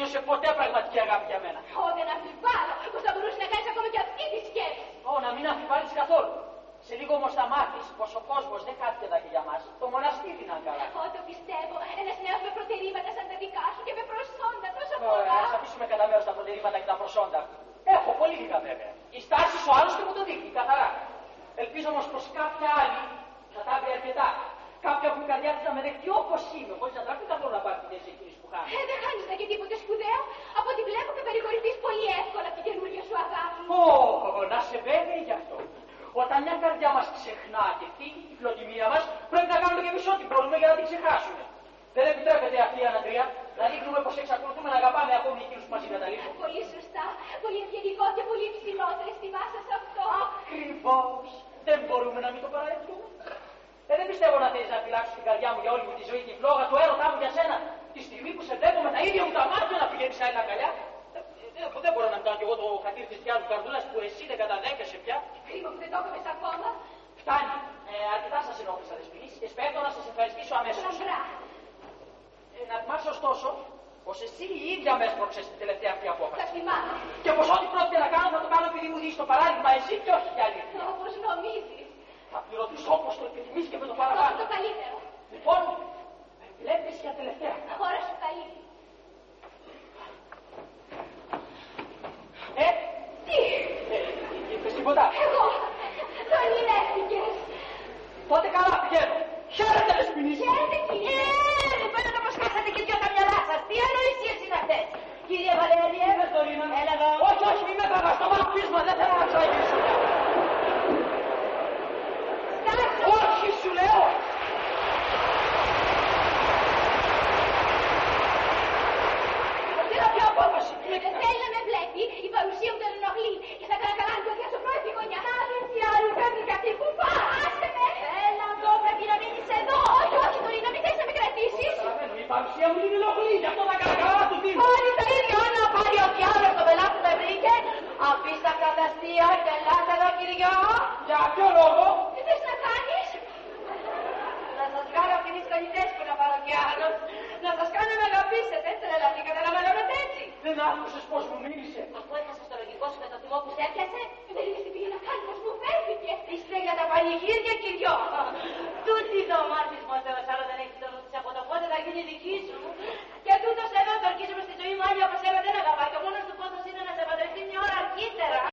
ένιωσε ποτέ πραγματική αγάπη για μένα. Δεν αμφιβάλλω πως θα μπορούσε να κάνεις ακόμα και αυτή τη σκέψη. Να μην αμφιβάλλεις καθόλου. Σε λίγο όμως θα μάθεις πως ο κόσμος δεν κάθεται εδώ και για μας. Το μοναστήρι είναι καλά. Το πιστεύω. Ένας νέος με προτερήματα σαν τα δικά σου και με προσόντα τόσο πολλά. Ας αφήσουμε κατά μέρος τα προτερήματα και τα προσόντα. Έχω πολύ λίγα βέβαια. Η στάση σου άλλωστε μου το δείχνει καθαρά. Ελπίζω όμως πως κάποια άλλη θα τα βρει αρκετά. Κάποια που η καρδιά της να με δεχτεί όπως είμαι, χωρίς να τράβει καθόλου να πάρει τη θέση εκείνης που χάνει. Δεν χάνεις να και τίποτε σπουδαίο. Από ό,τι βλέπω και περιχωρηθείς πολύ εύκολα από την καινούργια σου αγάπη. Να σε βέβαιη γι' αυτό. Όταν μια καρδιά μας ξεχνά και φύγει την φιλοτιμία μας, πρέπει να κάνουμε και εμείς ό,τι μπορούμε για να την ξεχάσουμε. Δεν επιτρέπεται αυτή η αναδρία να δείχνουμε πως εξακολουθούμε να αγαπάμε ακόμη εκείνους που μας εγκαταλείπουν. Πολύ σωστά, πολύ ευγενικό και πολύ ψηλότερο εστιμάσαι σε αυτό. Ακριβώς. Δεν μπορούμε να μην το παραδεχτούμε. Δεν πιστεύω να θέλεις να φυλάξεις την καρδιά μου για όλη μου τη ζωή, τη φλόγα του έρωτά μου για σένα. Τη στιγμή που σε βλέπω με τα ίδια μου τα μάτια να πηγαίνεις σαν ένα αγκαλιά. Δεν μπορώ να κάνω κι εγώ το χατήρι της θειάς μου καρδούλας που εσύ δεν καταδέχεσαι πια. Κρίμα που δεν το έκαμες ακόμα. Φτάνει. Αρκετά σας ενόχλησα δεσποινής και σπέβδω να σας ευχαριστήσω αμέσως. Λαμπρά. Να θυμάσαι ωστόσο πως εσύ η ίδια με έσπρωξες την τελευταία αυτή απόφαση. Θα θυμάμαι. Και πως ό,τι πρόκειται να κάνω θα το κάνω επειδή μου δεις το παράδειγμα εσύ και όχι για αλήθεια. Όπως νομίζεις. Θα πληρωθείς όπως το επιθυμείς και με το παραπάνω. Το καλύτερο. Λοιπόν, με βλέπεις για τελευταία. Χώρα σου καλή. Τι? Είπες τίποτα? Εγώ. Τον ηρεύτηκες. Τότε καλά πηγαίνω. Χαίρετε δεσποινής. Χαίρετε κύριε. Φαίνεται πως χάσατε και δυο τα μυαλά σας. Τι ανοησίες είναι αυτές? Κύριε Βαλέριε. Έλα εδώ. Όχι, μην με τραβάς το βαπτίσμα. Δεν θέλω να ξαναγυρίσω πια. Στάσου. Όχι, σου λέω. Πήρα πια απόφαση. Δεν θέλει να με βλέπει. Η παρουσία μου τον ενοχλεί. Και θα έκανα καλά αν το διάσω πρώτη τη γωνιά. Τι άλλη φεύγει κι αυτή που πά. Άσε με. Έλα εδώ, πρέπει να μείνεις εδώ. Όχι, μπορεί να μην θες να με κρατήσεις. Η παρουσία μου την ενοχλεί. Γι' αυτό θα έκανα καλά του τύπου. Πάλι τα ίδια να πάρει ο διάλογος το πελάτη δεν βρήκε. Αφήστε αυτά τα αστεία και ελάτε εδώ κυριό. Για ποιο λόγο? Τι θες να κάνεις? Να σας κάνω αυτήν κολλητές που να πάρω κι άλλος. Να σας κάνω να αγαπήσετε. Τρελαθεί, καταλαβαίνετε έτσι. Δεν άκουσες πως μου μίλησε. Αφού έχασες το λογικό σου με το θυμό που σε έπιασε. Δεν είδες τι πήγε να κάνει, πως μου φέρθηκε. Είστε για τα πανηγύρια κυριό. Τούτη το μάθης μου ο Θεός, άλλο δεν έχει το νου της από το πότε θα γίνει δική σου. Και τούτος εδώ το ορκίζομαι στη ζωή μου άλλη όπως εγώ δεν αγαπώ.